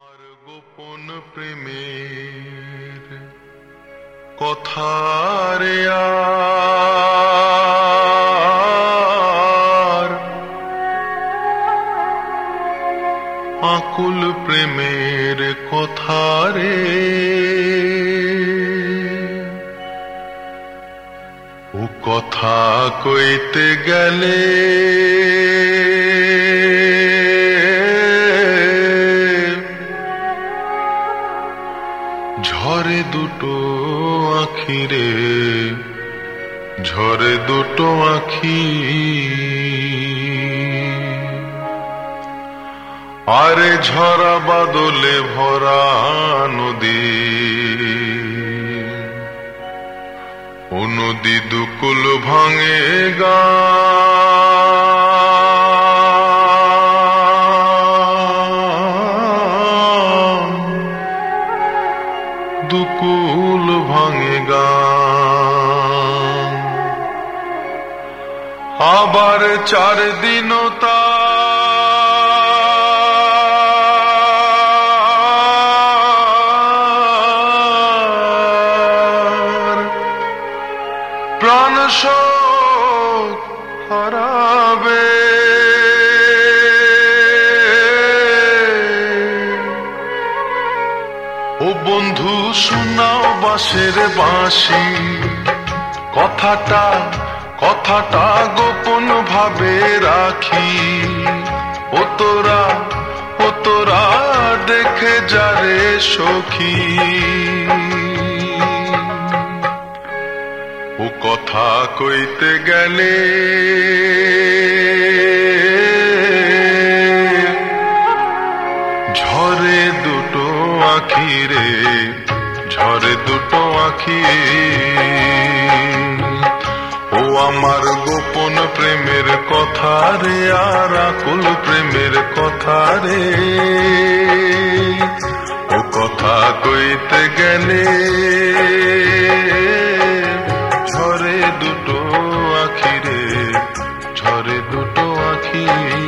আমার গোপন প্রেমের কথা রে আর আকুল প্রেমের কথা রে ও কথা কইতে গেলে ঝরে দুটো আখি রে ঝরে দুটো আখি আরে ঝরা বাদলে ভরা নদী ও নদী দুকুল ভাঙে গা দুকুল ভাঙে গা আবার চার দিন তার প্রাণ শোক হারাবে ও বন্ধু শোনাও বাঁশের বাঁশি কথাটা কথাটা গোপন ভাবে রাখি ও তোরা দেখে যারে সখী ও কথা কইতে গেলে ঝরে দুটো আখি রে ঝরে দুটো আখি ও আমার গোপন প্রেমের কথা রে আর আকুল প্রেমের কথা রে ও কথা কইতে গেলে ঝরে দুটো আখি রে ঝরে দুটো আখি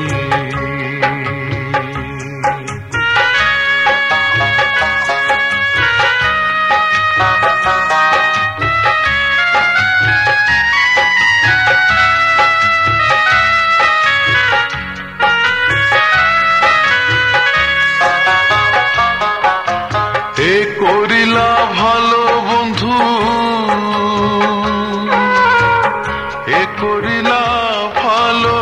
এ করিলা ভালো বন্ধু এ করিলা ভালো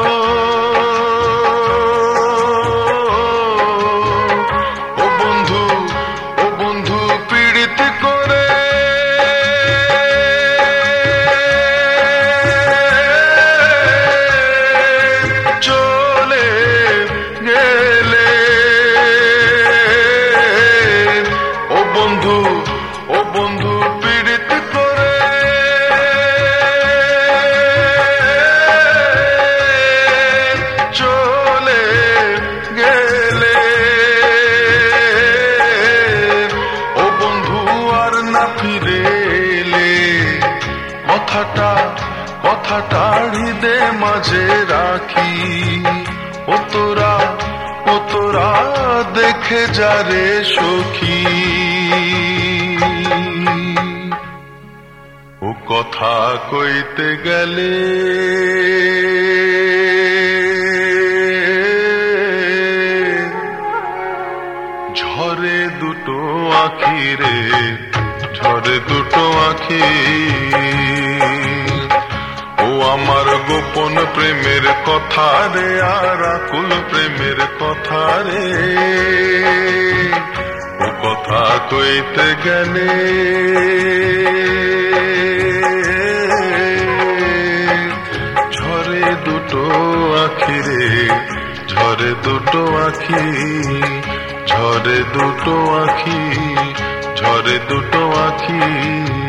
ও বন্ধু পীড়িত করে চলে গেলে ও বন্ধু পীড়িত করে চলে গেলে ও বন্ধু আর না ফিরে এলে কথাটা হৃদয়ে মাঝে রাখি ও তোরা দেখে যারে সখী ও কথা কইতে গেলে ঝরে দুটো আখি রে ঝরে দুটো আখি ও আমার গোপন প্রেমের কথা রে আর আকুল প্রেমের কথা রে ও কথা কইতে গেলে ঝরে দুটো আখি রে ঝরে দুটো আখি ঝরে দুটো আখি ঝরে দুটো আখি